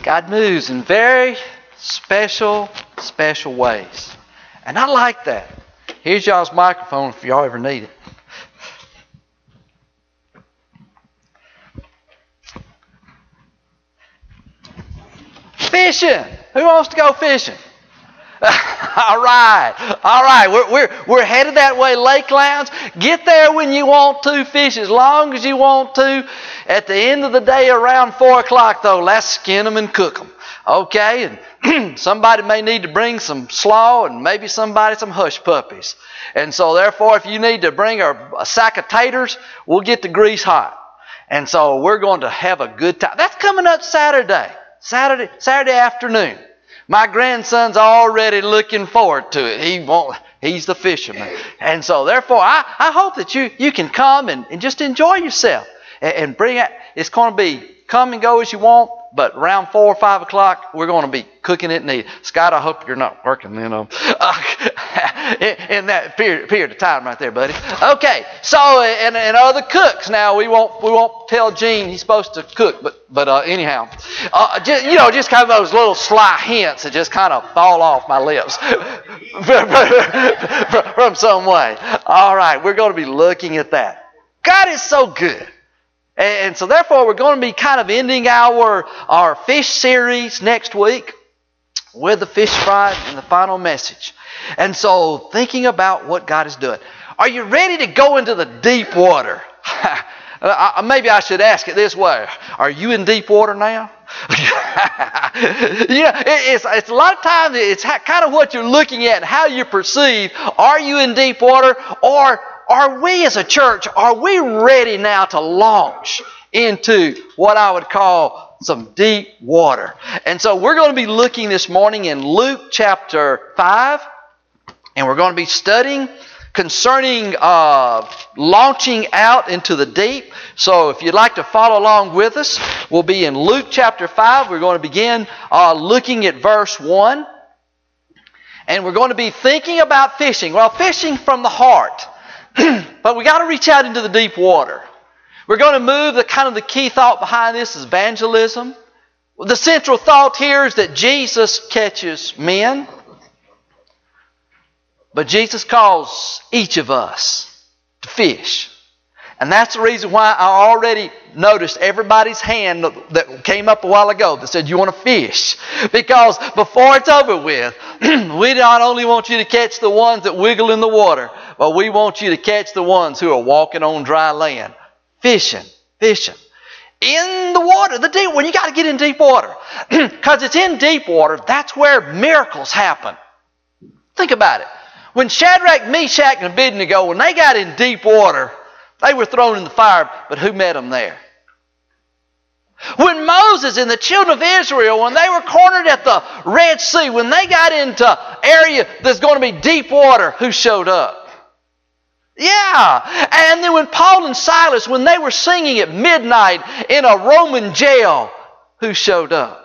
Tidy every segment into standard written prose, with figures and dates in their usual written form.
God moves in very special ways. And I like that. Here's y'all's microphone if y'all ever need it. Fishing. Who wants to go fishing? All right. We're headed that way, Lake Lounge. Get there when you want to. Fish as long as you want to. At the end of the day, around 4 o'clock, though, let's skin them and cook them. Okay? And somebody may need to bring some slaw and maybe somebody some hush puppies. And so, therefore, if you need to bring a sack of taters, we'll get the grease hot. And so we're going to have a good time. That's coming up Saturday afternoon. My grandson's already looking forward to it. He's the fisherman. And so therefore, I hope that you can come and just enjoy yourself. And bring it. It's going to be come and go as you want, but around 4 or 5 o'clock, we're going to be cooking it neat. Scott, I hope you're not working then in that period of time right there, buddy. Okay, so and other cooks. Now we won't tell Gene he's supposed to cook, but anyhow, just kind of those little sly hints that just kind of fall off my lips from some way. All right, we're going to be looking at that. God is so good. And so therefore we're going to be kind of ending our fish series next week with the fish fry and the final message. And so thinking about what God is doing. Are you ready to go into the deep water? Maybe I should ask it this way. Are you in deep water now? It's a lot of times it's kind of what you're looking at and how you perceive. Are you in deep water, or are we as a church, are we ready now to launch into what I would call some deep water? And so we're going to be looking this morning in Luke chapter 5, and we're going to be studying concerning launching out into the deep. So if you'd like to follow along with us, we'll be in Luke chapter 5. We're going to begin looking at verse 1. And we're going to be thinking about fishing. Well, fishing from the heart. But we got to reach out into the deep water. We're going to move the key thought behind this is evangelism. The central thought here is that Jesus catches men. But Jesus calls each of us to fish. And that's the reason why I already noticed everybody's hand that came up a while ago that said, you want to fish. Because before it's over with, we not only want you to catch the ones that wiggle in the water, but we want you to catch the ones who are walking on dry land. Fishing. In the water, the deep, when you got to get in deep water. Because it's in deep water, that's where miracles happen. Think about it. When Shadrach, Meshach, and Abednego, when they got in deep water, they were thrown in the fire, but who met them there? When Moses and the children of Israel, when they were cornered at the Red Sea, when they got into area that's going to be deep water, who showed up? Yeah. And then when Paul and Silas, when they were singing at midnight in a Roman jail, who showed up?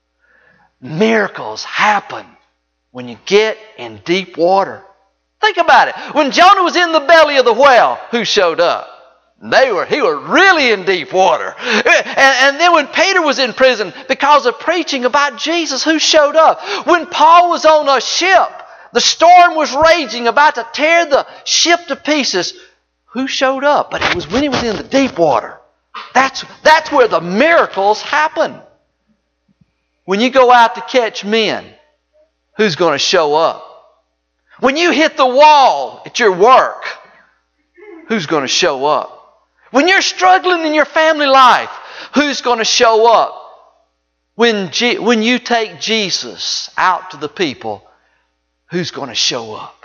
Miracles happen when you get in deep water. Think about it. When Jonah was in the belly of the whale, who showed up? He was really in deep water. And then when Peter was in prison because of preaching about Jesus, who showed up? When Paul was on a ship, the storm was raging, about to tear the ship to pieces, who showed up? But it was when he was in the deep water. That's where the miracles happen. When you go out to catch men, who's going to show up? When you hit the wall at your work, who's going to show up? When you're struggling in your family life, who's going to show up? When you take Jesus out to the people, who's going to show up?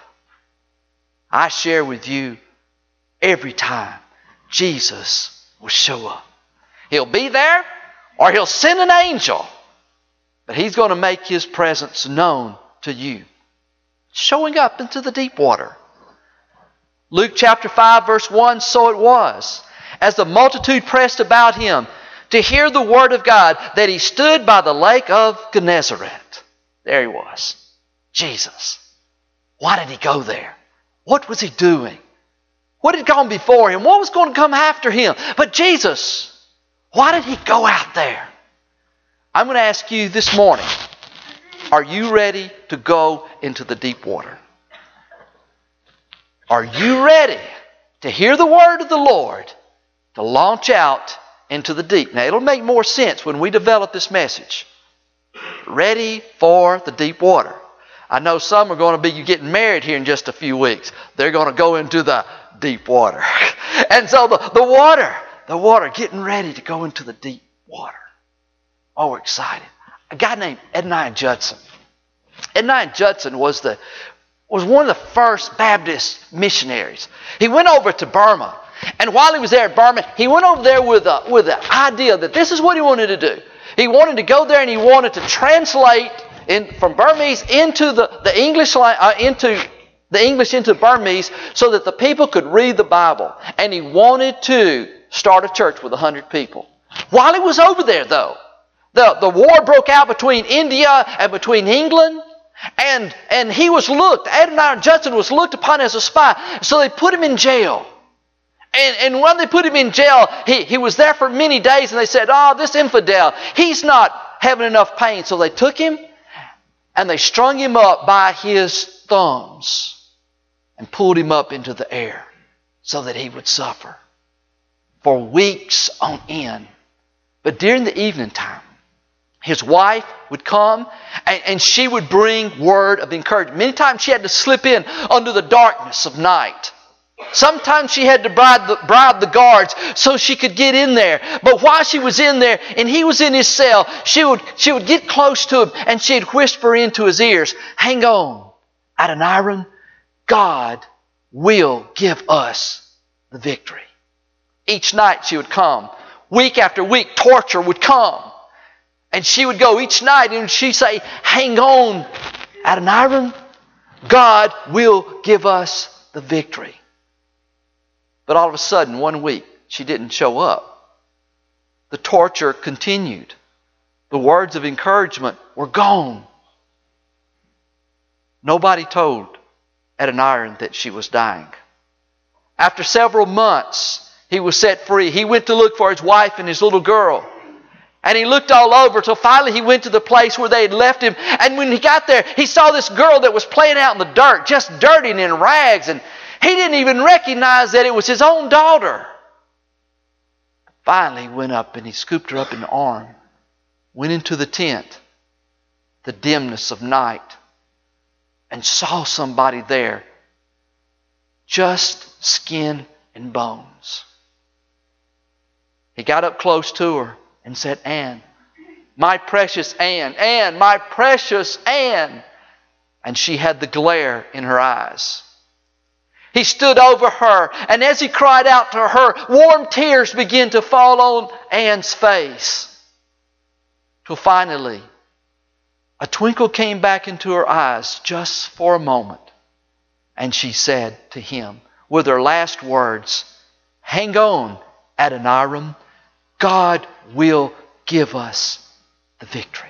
I share with you every time Jesus will show up. He'll be there or He'll send an angel, but He's going to make His presence known to you. Showing up into the deep water. Luke chapter 5 verse 1, so it was, as the multitude pressed about Him to hear the word of God, that He stood by the lake of Gennesaret. There He was. Jesus. Why did He go there? What was He doing? What had gone before Him? What was going to come after Him? But Jesus, why did He go out there? I'm going to ask you this morning, are you ready to go into the deep water? Are you ready to hear the word of the Lord, to launch out into the deep? Now, it'll make more sense when we develop this message. Ready for the deep water. I know some are going to be getting married here in just a few weeks. They're going to go into the deep water. And so the water, getting ready to go into the deep water. Oh, we're excited. A guy named Edni Judson. Edni Judson was one of the first Baptist missionaries. He went over to Burma. And while he was there at Burma, he went over there with the idea that this is what he wanted to do. He wanted to go there and he wanted to translate from Burmese into the English into Burmese so that the people could read the Bible. And he wanted to start a church with 100 people. While he was over there, though, the war broke out between India and between England. And he was Edni Judson was looked upon as a spy. So they put him in jail. And when they put him in jail, he was there for many days. And they said, this infidel, he's not having enough pain. So they took him and they strung him up by his thumbs and pulled him up into the air so that he would suffer for weeks on end. But during the evening time, his wife would come and she would bring word of encouragement. Many times she had to slip in under the darkness of night. Sometimes she had to bribe the guards so she could get in there. But while she was in there and he was in his cell, she would get close to him and she'd whisper into his ears, "Hang on, Adoniram, God will give us the victory." Each night she would come. Week after week, torture would come. And she would go each night and she'd say, "Hang on, Adoniram, God will give us the victory." But all of a sudden, one week, she didn't show up. The torture continued. The words of encouragement were gone. Nobody told Adoniram that she was dying. After several months, he was set free. He went to look for his wife and his little girl. And he looked all over till finally he went to the place where they had left him. And when he got there, he saw this girl that was playing out in the dirt, just dirty and in rags. And he didn't even recognize that it was his own daughter. Finally, he went up and he scooped her up in the arm, went into the tent, the dimness of night, and saw somebody there, just skin and bones. He got up close to her and said, "Anne, my precious Anne, Anne, my precious Anne." And she had the glare in her eyes. He stood over her, and as he cried out to her, warm tears began to fall on Anne's face. Till finally, a twinkle came back into her eyes just for a moment. And she said to him, with her last words, "Hang on, Adoniram, God will give us the victory."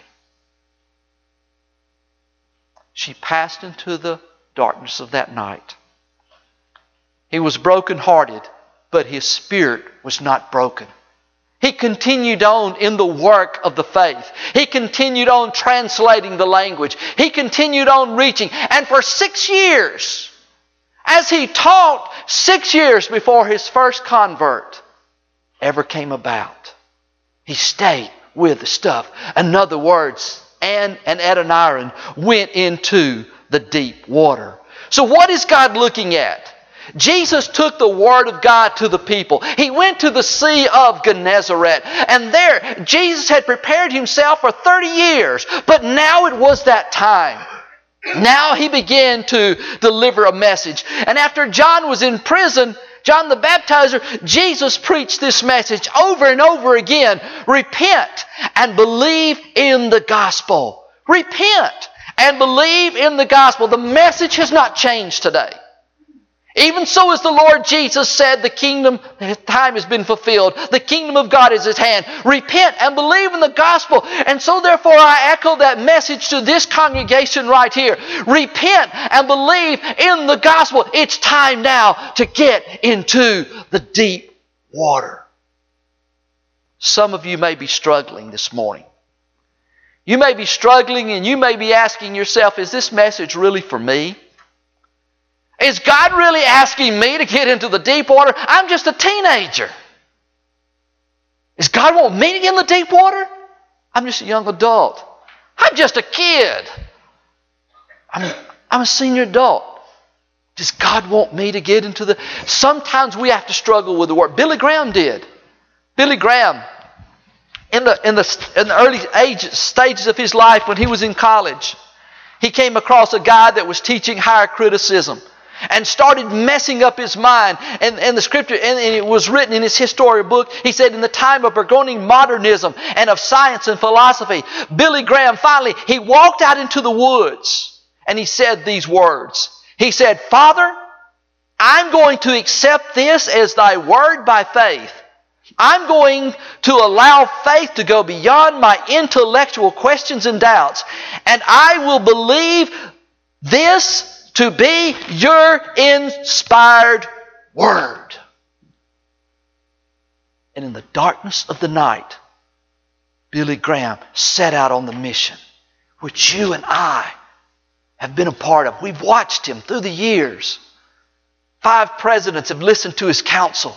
She passed into the darkness of that night. He was brokenhearted, but his spirit was not broken. He continued on in the work of the faith. He continued on translating the language. He continued on reaching. And for 6 years, as he taught, 6 years before his first convert ever came about, he stayed with the stuff. In other words, Anne and Adoniram went into the deep water. So what is God looking at? Jesus took the Word of God to the people. He went to the Sea of Gennesaret. And there, Jesus had prepared himself for 30 years. But now it was that time. Now he began to deliver a message. And after John was in prison, John the Baptizer, Jesus preached this message over and over again. Repent and believe in the gospel. Repent and believe in the gospel. The message has not changed today. Even so as the Lord Jesus said, the kingdom, his time has been fulfilled. The kingdom of God is at hand. Repent and believe in the gospel. And so therefore I echo that message to this congregation right here. Repent and believe in the gospel. It's time now to get into the deep water. Some of you may be struggling this morning. You may be struggling and you may be asking yourself, is this message really for me? Is God really asking me to get into the deep water? I'm just a teenager. Does God want me to get in the deep water? I'm just a young adult. I'm just a kid. I'm a senior adult. Does God want me to get into the... Sometimes we have to struggle with the word. Billy Graham did. Billy Graham, in the early stages of his life when he was in college, he came across a guy that was teaching higher criticism and started messing up his mind. And the scripture, and it was written in his historical book, he said, in the time of burgeoning modernism and of science and philosophy, Billy Graham finally, he walked out into the woods and he said these words. He said, Father, I'm going to accept this as thy word by faith. I'm going to allow faith to go beyond my intellectual questions and doubts. And I will believe this to be your inspired word. And in the darkness of the night, Billy Graham set out on the mission, which you and I have been a part of. We've watched him through the years. 5 presidents have listened to his counsel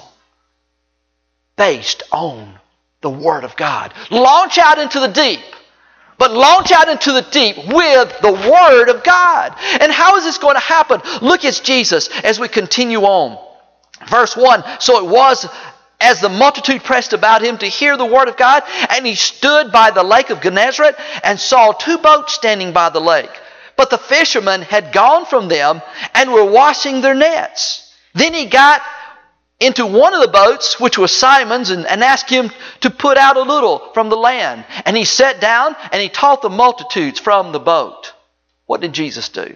based on the Word of God. Launch out into the deep. But launch out into the deep with the Word of God. And how is this going to happen? Look at Jesus as we continue on. Verse 1, so it was as the multitude pressed about him to hear the Word of God, and he stood by the lake of Gennesaret and saw 2 boats standing by the lake. But the fishermen had gone from them and were washing their nets. Then he got into one of the boats, which was Simon's, and asked him to put out a little from the land. And he sat down and he taught the multitudes from the boat. What did Jesus do?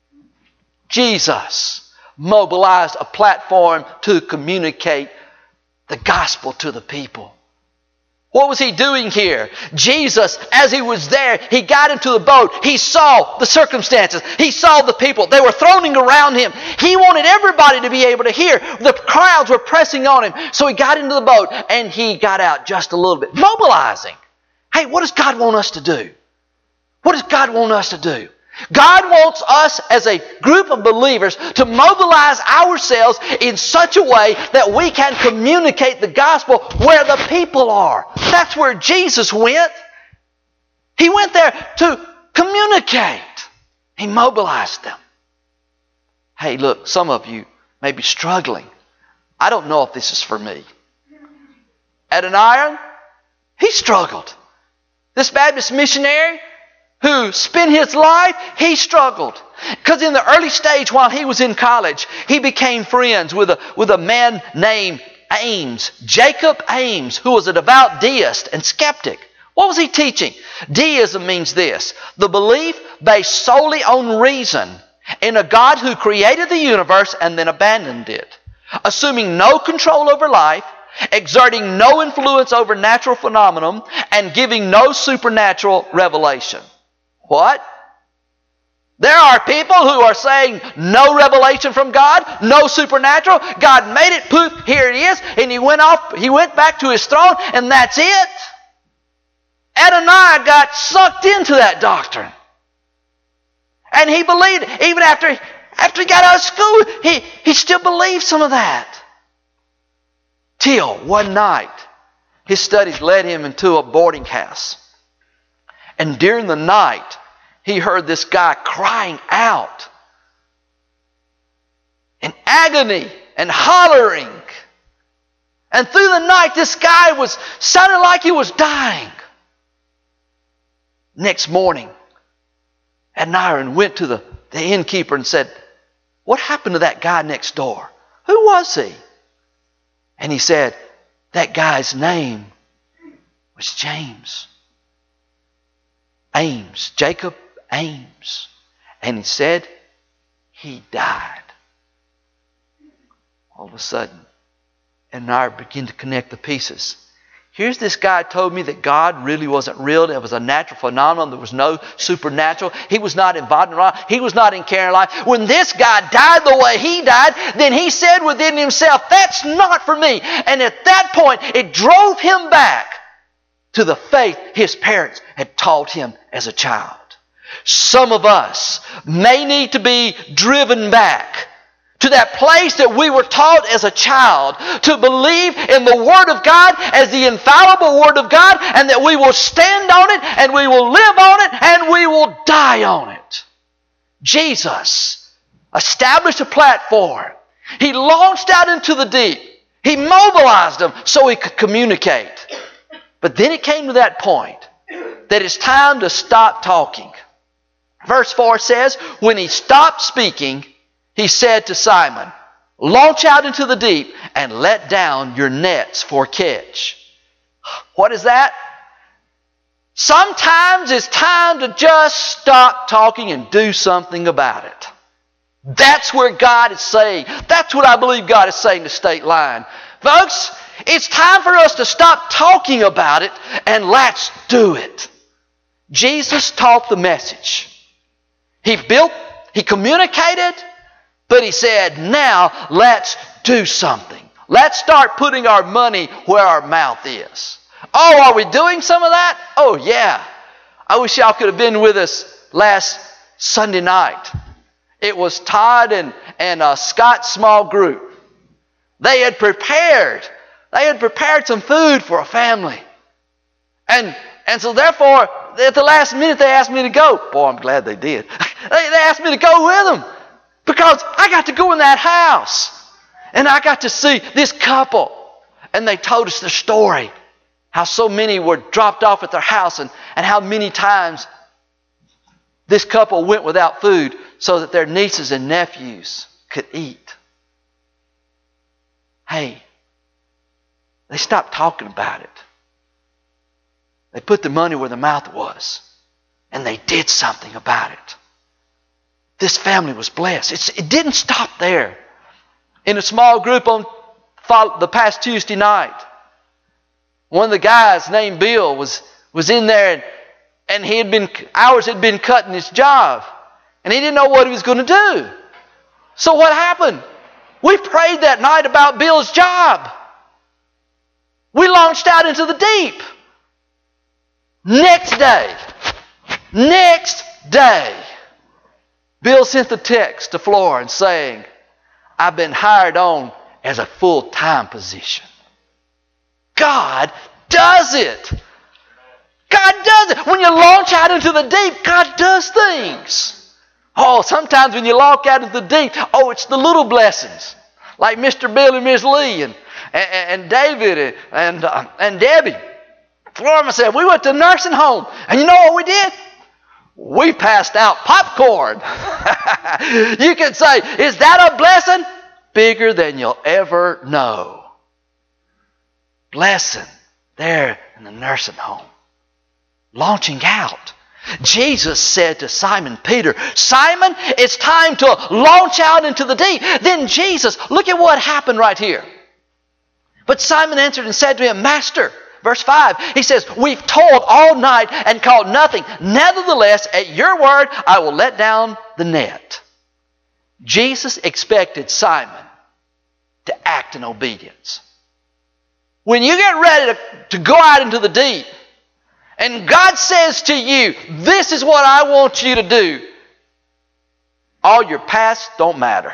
Jesus mobilized a platform to communicate the gospel to the people. What was he doing here? Jesus, as he was there, he got into the boat. He saw the circumstances. He saw the people. They were thronging around him. He wanted everybody to be able to hear. The crowds were pressing on him. So he got into the boat and he got out just a little bit, mobilizing. Hey, what does God want us to do? What does God want us to do? God wants us as a group of believers to mobilize ourselves in such a way that we can communicate the gospel where the people are. That's where Jesus went. He went there to communicate. He mobilized them. Hey, look, some of you may be struggling. I don't know if this is for me. Adoniram, he struggled. This Baptist missionary who spent his life, he struggled. Because in the early stage while he was in college, he became friends with a man named Ames, Jacob Ames, who was a devout deist and skeptic. What was he teaching? Deism means this: the belief based solely on reason in a God who created the universe and then abandoned it, assuming no control over life, exerting no influence over natural phenomenon, and giving no supernatural revelation. What? There are people who are saying no revelation from God, no supernatural. God made it, poof, here it is, and he went back to his throne, and that's it. Adoniram got sucked into that doctrine. And he believed it. Even after he got out of school, he still believed some of that. Till one night, his studies led him into a boarding house. And during the night, he heard this guy crying out in agony and hollering. And through the night, this guy sounded like he was dying. Next morning, Adoniram went to the innkeeper and said, "What happened to that guy next door? Who was he?" And he said, "That guy's name was James. Ames, Jacob Ames." And he said, he died. All of a sudden, Adoniram began to connect the pieces. Here's this guy told me that God really wasn't real. It was a natural phenomenon. There was no supernatural. He was not involved in life. He was not in caring life. When this guy died the way he died, then he said within himself, that's not for me. And at that point, it drove him back to the faith his parents had taught him as a child. Some of us may need to be driven back to that place that we were taught as a child to believe in the Word of God as the infallible Word of God, and that we will stand on it, and we will live on it, and we will die on it. Jesus established a platform. He launched out into the deep. He mobilized them so he could communicate. But then it came to that point that it's time to stop talking. Verse 4 says, when he stopped speaking, he said to Simon, launch out into the deep and let down your nets for catch. What is that? Sometimes it's time to just stop talking and do something about it. That's where God is saying. That's what I believe God is saying to State Line. Folks, it's time for us to stop talking about it and let's do it. Jesus taught the message. He communicated, but he said, now let's do something. Let's start putting our money where our mouth is. Oh, are we doing some of that? Oh, yeah. I wish y'all could have been with us last Sunday night. It was Todd and Scott's small group. They had prepared some food for a family. And so therefore, at the last minute, they asked me to go. Boy, I'm glad they did. They asked me to go with them because I got to go in that house. And I got to see this couple. And they told us the story. How so many were dropped off at their house and how many times this couple went without food so that their nieces and nephews could eat. Hey, they stopped talking about it. They put the money where the mouth was. And they did something about it. This family was blessed. It didn't stop there. In a small group on the past Tuesday night, one of the guys named Bill was in there and hours had been cut in his job. And he didn't know what he was going to do. So what happened? We prayed that night about Bill's job. We launched out into the deep. Next day, Bill sent the text to Flora saying, I've been hired on as a full-time position. God does it. God does it. When you launch out into the deep, God does things. Oh, sometimes when you launch out into the deep, it's the little blessings. Like Mr. Bill and Miss Lee and David and Debbie. Florida said, we went to a nursing home. And you know what we did? We passed out popcorn. You can say, is that a blessing? Bigger than you'll ever know. Blessing there in the nursing home. Launching out. Jesus said to Simon Peter, Simon, it's time to launch out into the deep. Then Jesus, look at what happened right here. But Simon answered and said to him, Master, verse 5, he says, we've toiled all night and caught nothing. Nevertheless, at your word, I will let down the net. Jesus expected Simon to act in obedience. When you get ready to go out into the deep, and God says to you, this is what I want you to do, all your past don't matter.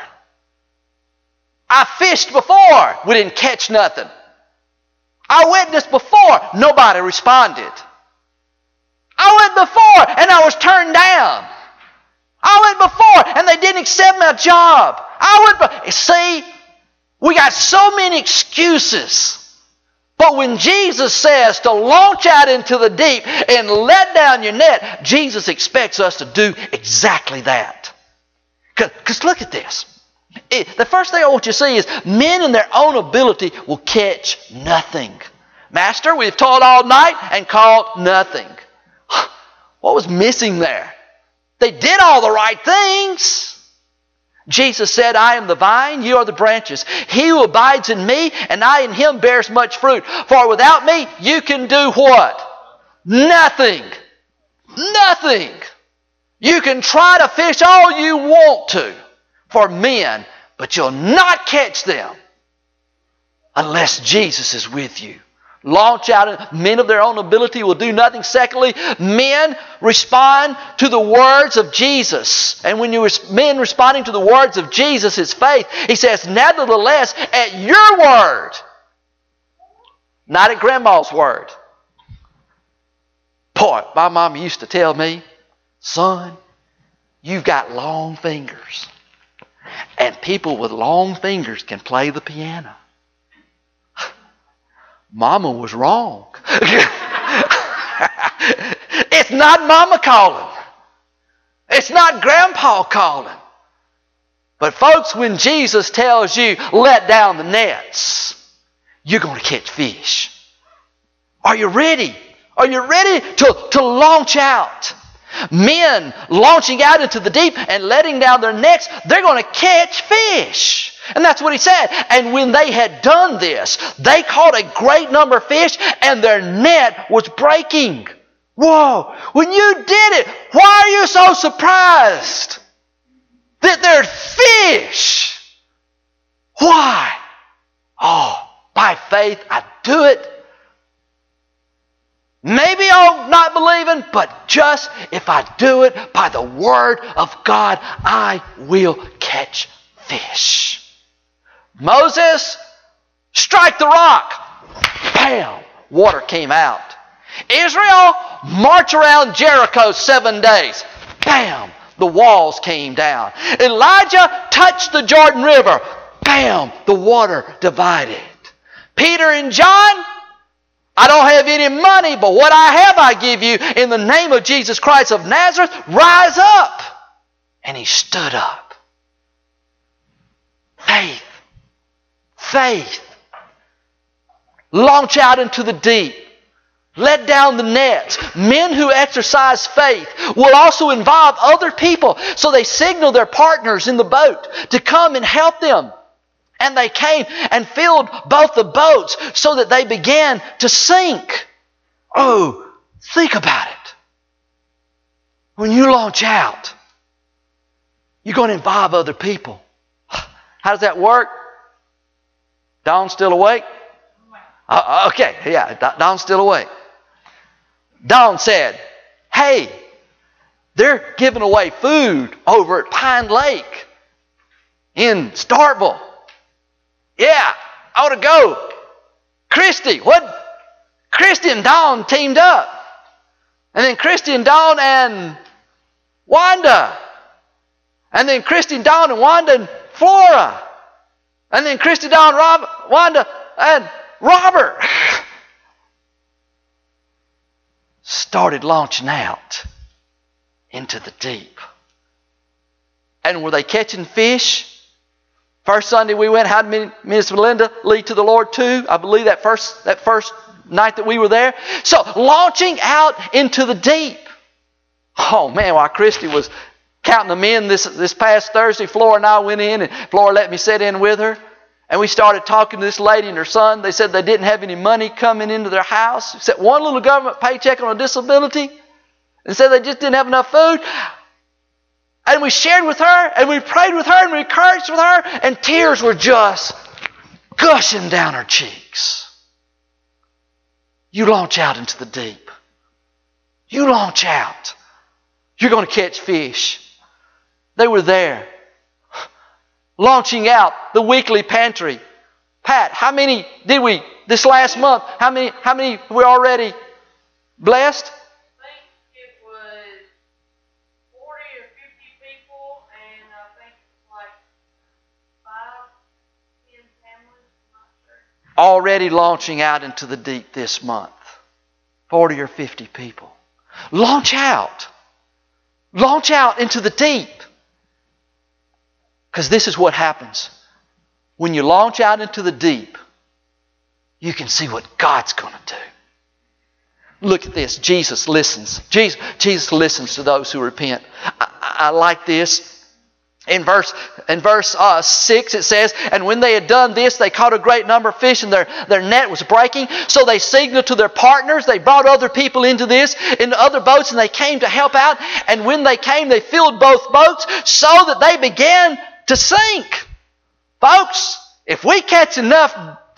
I fished before, we didn't catch nothing. I witnessed before, nobody responded. I went before and I was turned down. I went before and they didn't accept my job. See, we got so many excuses. But when Jesus says to launch out into the deep and let down your net, Jesus expects us to do exactly that. Because look at this. The first thing I want you to see is men in their own ability will catch nothing. Master, we've toiled all night and caught nothing. What was missing there? They did all the right things. Jesus said, I am the vine, you are the branches. He who abides in me and I in him bears much fruit. For without me, you can do what? Nothing. Nothing. You can try to fish all you want to for men, but you'll not catch them unless Jesus is with you. Launch out. Men of their own ability will do nothing. Secondly, men respond to the words of Jesus. And when men responding to the words of Jesus is faith, he says, nevertheless, at your word, not at grandma's word. Boy, my mom used to tell me, son, you've got long fingers. And people with long fingers can play the piano. Mama was wrong. It's not Mama calling. It's not Grandpa calling. But folks, when Jesus tells you, let down the nets, you're going to catch fish. Are you ready? Are you ready to launch out? Men launching out into the deep and letting down their nets, they're going to catch fish. And that's what he said. And when they had done this, they caught a great number of fish and their net was breaking. Whoa! When you did it, why are you so surprised that there's fish? Why? Oh, by faith I do it. Maybe I'm not believing, but just if I do it by the word of God, I will catch fish. Moses, strike the rock. Bam! Water came out. Israel, march around Jericho 7 days. Bam! The walls came down. Elijah touched the Jordan River. Bam! The water divided. Peter and John, I don't have any money, but what I have I give you. In the name of Jesus Christ of Nazareth, rise up. And he stood up. Faith. Faith. Launch out into the deep. Let down the nets. Men who exercise faith will also involve other people. So they signal their partners in the boat to come and help them. And they came and filled both the boats so that they began to sink. Oh, think about it. When you launch out, you're going to involve other people. How does that work? Dawn's still awake? Okay, yeah, Dawn's still awake. Dawn said, hey, they're giving away food over at Pine Lake in Starkville. Yeah, I ought to go. Christy and Dawn teamed up. And then Christy and Dawn and Wanda. And then Christy and Dawn and Wanda and Flora. And then Christy, Dawn, Wanda and Robert started launching out into the deep. And were they catching fish? First Sunday we went, how did Miss Melinda lead to the Lord too? I believe that first night that we were there. So launching out into the deep. Oh man, while Christy was counting them in this past Thursday, Flora and I went in and Flora let me sit in with her. And we started talking to this lady and her son. They said they didn't have any money coming into their house, except one little government paycheck on a disability. And said they just didn't have enough food. And we shared with her, and we prayed with her, and we encouraged with her, and tears were just gushing down her cheeks. You launch out into the deep. You launch out. You're going to catch fish. They were there. Launching out the weekly pantry. Pat, how many did we this last month? How many were already blessed? I think it was 40 or 50 people, and I think it's like 5-10 families. I'm not sure. Already launching out into the deep this month. 40 or 50 people. Launch out. Launch out into the deep. Because this is what happens. When you launch out into the deep, you can see what God's going to do. Look at this. Jesus listens. Jesus listens to those who repent. I like this. In verse 6 it says, and when they had done this, they caught a great number of fish and their net was breaking. So they signaled to their partners. They brought other people into other boats, and they came to help out. And when they came, they filled both boats so that they began to sink. Folks, if we catch enough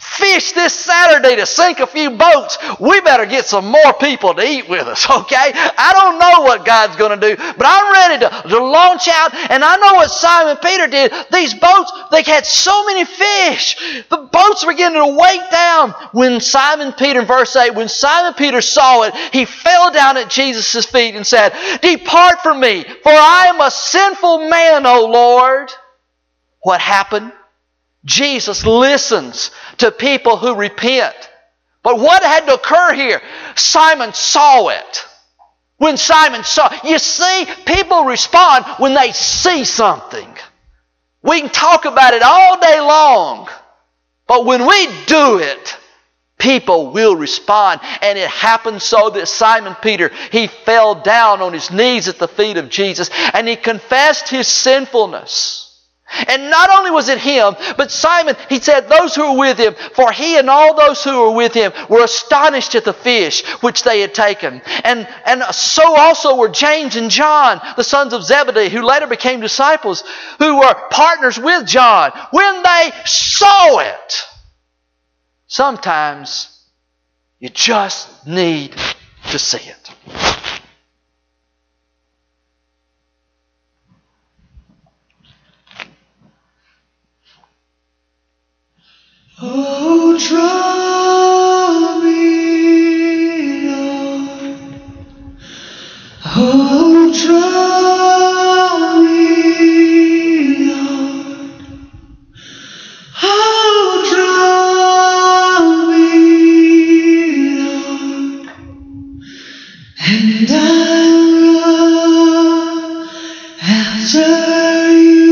fish this Saturday to sink a few boats. We better get some more people to eat with us, okay? I don't know what God's going to do, but I'm ready to launch out. And I know what Simon Peter did. These boats, they had so many fish. The boats were beginning to weigh down. When Simon Peter, in verse 8, when Simon Peter saw it, he fell down at Jesus' feet and said, "Depart from me, for I am a sinful man, O Lord." What happened? Jesus listens to people who repent. But what had to occur here? Simon saw it. When Simon saw it, you see, people respond when they see something. We can talk about it all day long, but when we do it, people will respond. And it happened so that Simon Peter, he fell down on his knees at the feet of Jesus and he confessed his sinfulness. And not only was it him, but Simon, he said, those who were with him, for he and all those who were with him were astonished at the fish which they had taken. And so also were James and John, the sons of Zebedee, who later became disciples, who were partners with John. When they saw it, sometimes you just need to see it. Oh, draw me, Lord. Oh, draw me, Lord. Oh, draw me, Lord. And I'll run after you.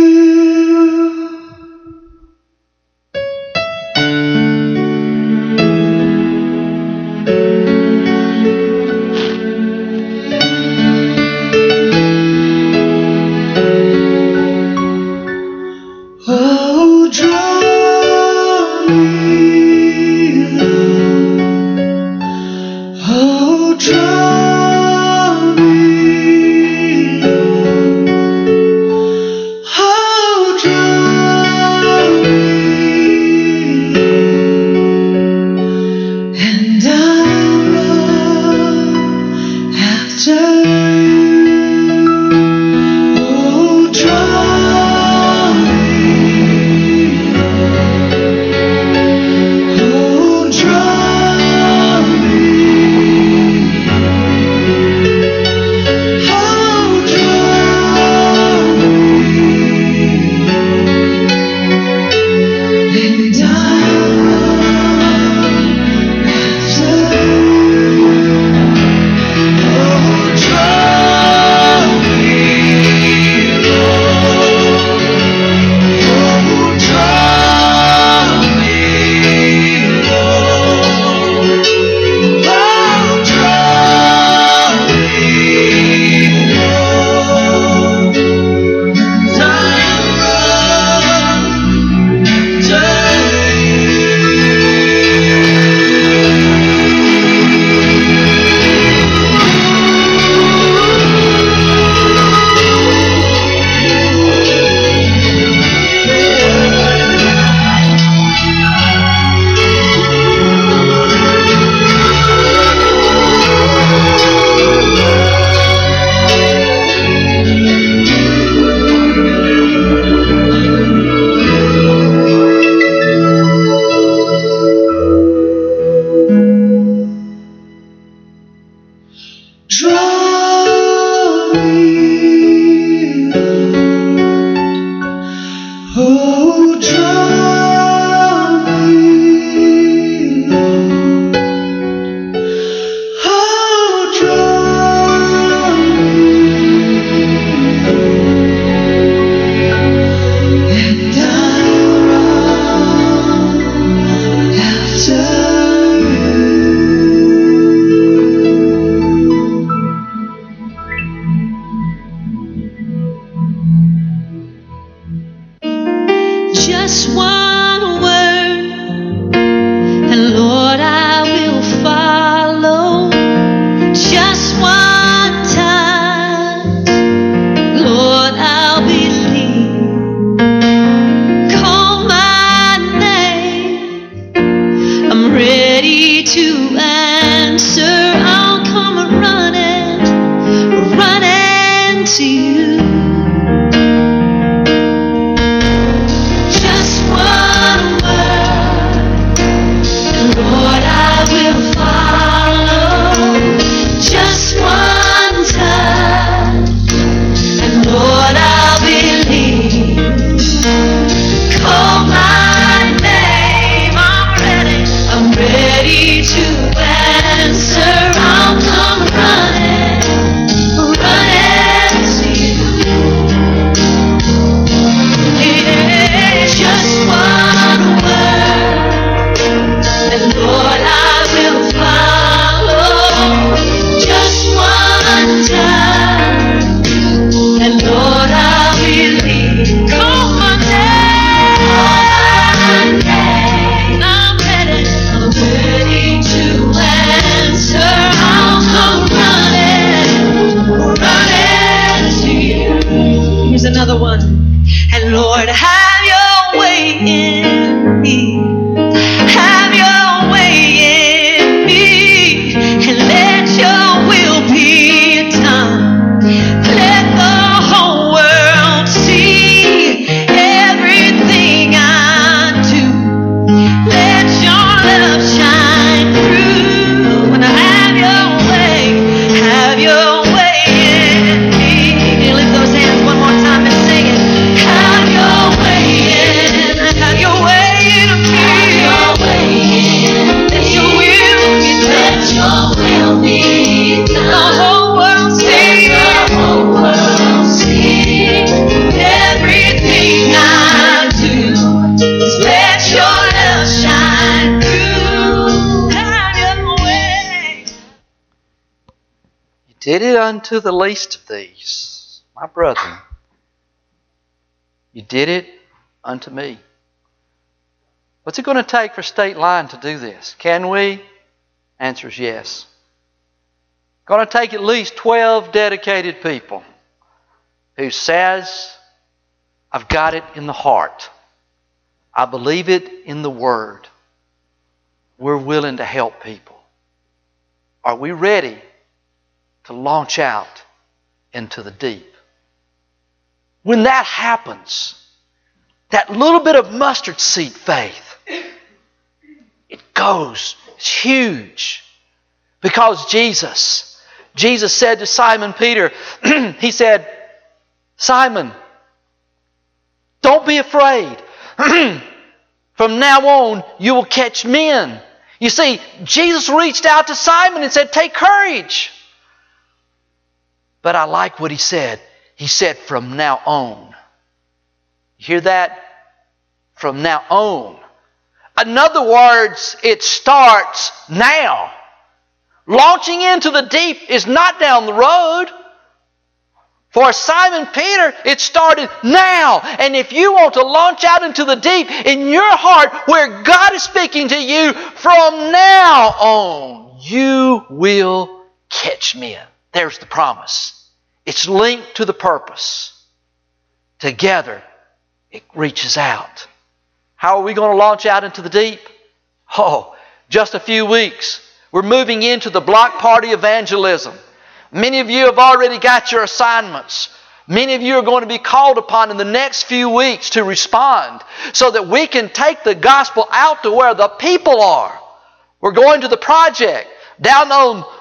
another one. And Lord, have your way in me. Have your way in me. And let your will be done. Let the whole world see everything I do. Let your love shine through. And have your way. Have your way in me. Can you lift those hands one more time and sing it? Have your way in. Have your way in me. Have your way in. Let your will be done. Let your will be done. The whole world see. Let the whole world see. Everything I do. Just let your love shine through. Have your way. You did it unto the least of these, my brethren. You did it unto me. What's it going to take for State Line to do this? Can we? Answer is yes. Going to take at least 12 dedicated people who says, I've got it in the heart. I believe it in the Word. We're willing to help people. Are we ready to launch out into the deep? When that happens, that little bit of mustard seed faith, it goes, it's huge. Because Jesus said to Simon Peter, He said, Simon, don't be afraid. From now on, you will catch men. You see, Jesus reached out to Simon and said, take courage. But I like what He said. He said, from now on. You hear that? From now on. In other words, it starts now. Launching into the deep is not down the road. For Simon Peter, it started now. And if you want to launch out into the deep in your heart where God is speaking to you, from now on, you will catch men. There's the promise. It's linked to the purpose. Together, it reaches out. How are we going to launch out into the deep? Oh, just a few weeks. We're moving into the block party evangelism. Many of you have already got your assignments. Many of you are going to be called upon in the next few weeks to respond so that we can take the gospel out to where the people are. We're going to the project down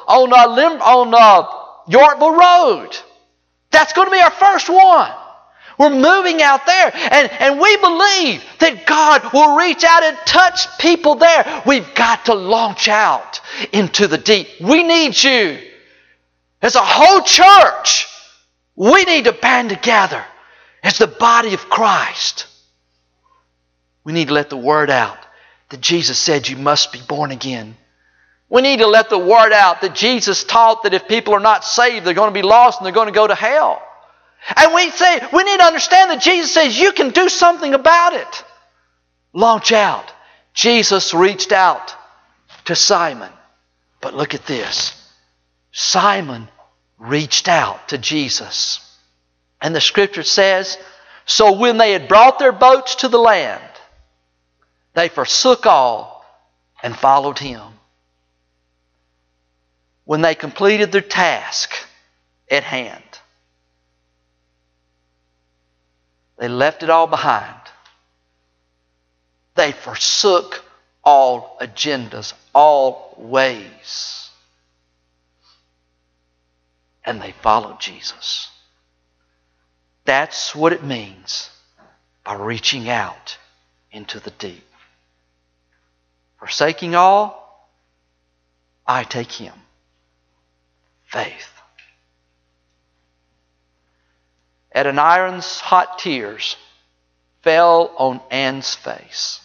on Yorkville Road. That's going to be our first one. We're moving out there. And we believe that God will reach out and touch people there. We've got to launch out into the deep. We need you. As a whole church, we need to band together as the body of Christ. We need to let the word out that Jesus said you must be born again. We need to let the word out that Jesus taught that if people are not saved, they're going to be lost and they're going to go to hell. And we need to understand that Jesus says you can do something about it. Launch out. Jesus reached out to Simon. But look at this. Simon reached out to Jesus. And the Scripture says, so when they had brought their boats to the land, they forsook all and followed Him. When they completed their task at hand, they left it all behind. They forsook all agendas, all ways. And they followed Jesus. That's what it means by reaching out into the deep. Forsaking all, I take Him. Faith. Adoniram's hot tears fell on Anne's face.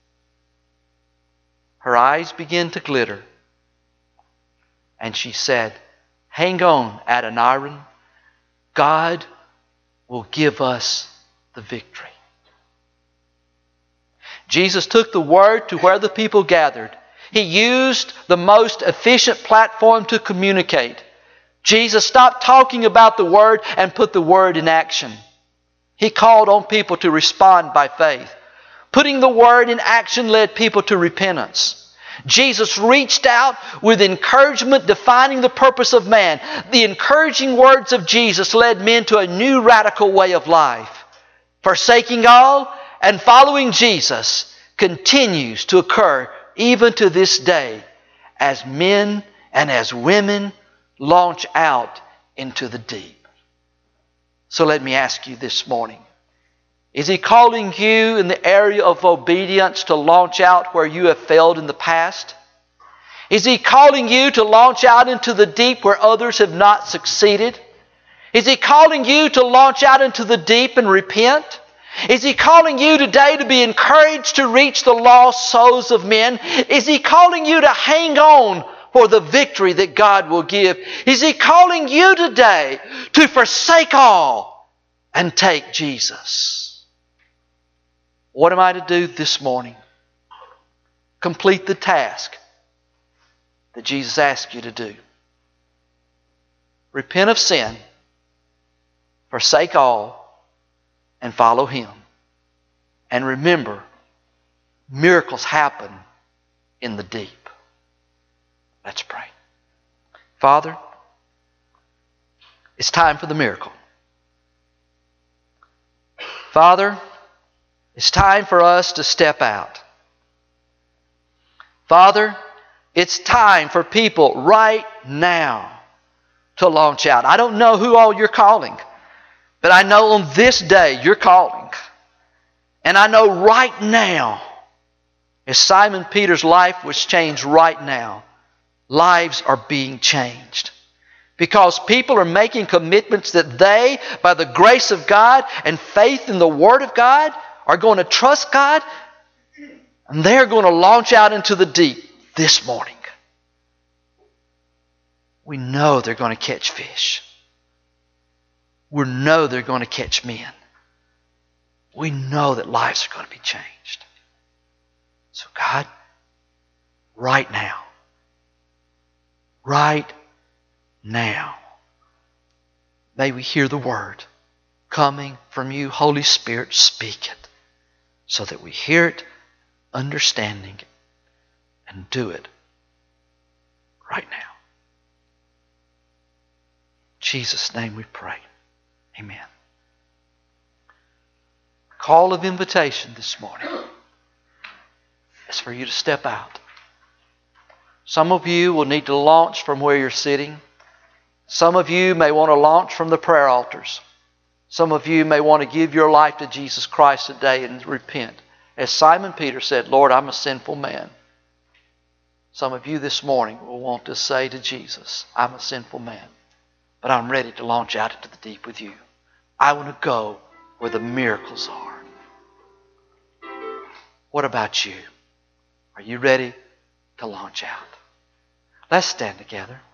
Her eyes began to glitter. And she said, hang on, Adoniram. God will give us the victory. Jesus took the word to where the people gathered. He used the most efficient platform to communicate. Jesus stopped talking about the word and put the word in action. He called on people to respond by faith. Putting the Word in action led people to repentance. Jesus reached out with encouragement defining the purpose of man. The encouraging words of Jesus led men to a new radical way of life. Forsaking all and following Jesus continues to occur even to this day as men and as women launch out into the deep. So let me ask you this morning, is He calling you in the area of obedience to launch out where you have failed in the past? Is He calling you to launch out into the deep where others have not succeeded? Is He calling you to launch out into the deep and repent? Is He calling you today to be encouraged to reach the lost souls of men? Is He calling you to hang on for the victory that God will give? Is He calling you today to forsake all and take Jesus? What am I to do this morning? Complete the task that Jesus asked you to do. Repent of sin, forsake all, and follow Him. And remember, miracles happen in the deep. Let's pray. Father, it's time for the miracle. Father, it's time for us to step out. Father, it's time for people right now to launch out. I don't know who all you're calling, but I know on this day you're calling. And I know right now, as Simon Peter's life was changed right now, lives are being changed. Because people are making commitments that they, by the grace of God and faith in the Word of God, are going to trust God, and they're going to launch out into the deep this morning. We know they're going to catch fish. We know they're going to catch men. We know that lives are going to be changed. So God, right now, may we hear the Word coming from you. Holy Spirit, speak it, so that we hear it, understanding it, and do it right now. In Jesus' name we pray. Amen. Call of invitation this morning is for you to step out. Some of you will need to launch from where you're sitting. Some of you may want to launch from the prayer altars. Some of you may want to give your life to Jesus Christ today and repent. As Simon Peter said, Lord, I'm a sinful man. Some of you this morning will want to say to Jesus, I'm a sinful man, but I'm ready to launch out into the deep with you. I want to go where the miracles are. What about you? Are you ready to launch out? Let's stand together.